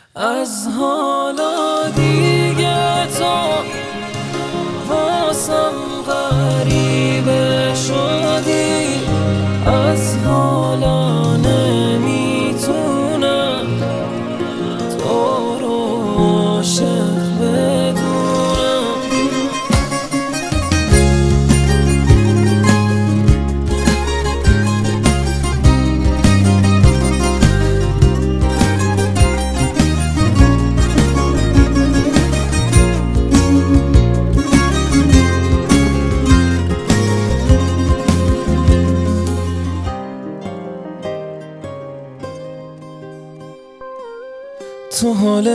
از حالا دیگه تو واسم غریبه شدی، از حالا نمیتونم تو رو عاشق بدونم. تو حال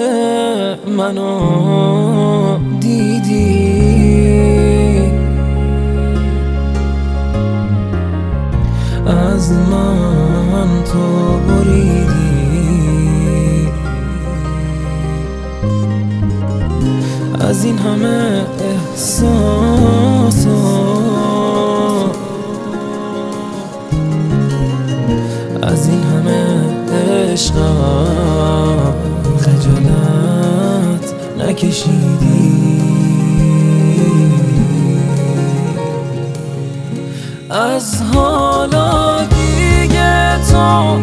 منو دیدی، از من تو بریدی، از این همه احساسات، از این همه عشقم خجالت نکشیدی. از حالا دیگه تو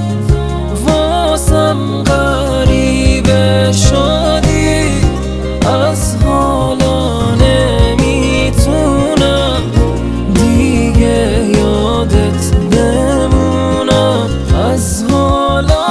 واسم غریبه شدی، از حالا نمیتونم دیگه یادت بمونم. از حالا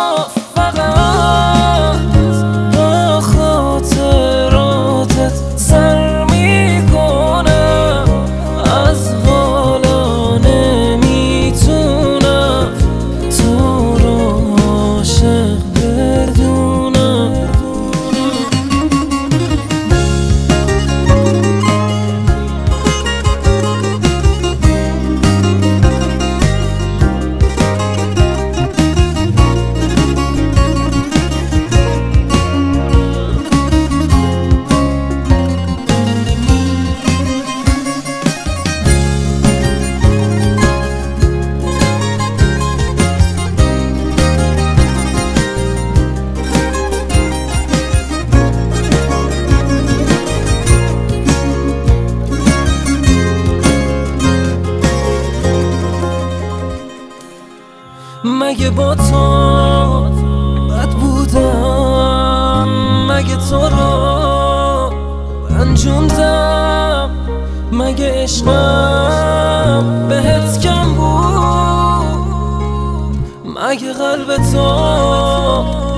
مگه با تو بد بودم، مگه تو رو رنجوندم، مگه عشقم بهت کم بود، مگه قلب تو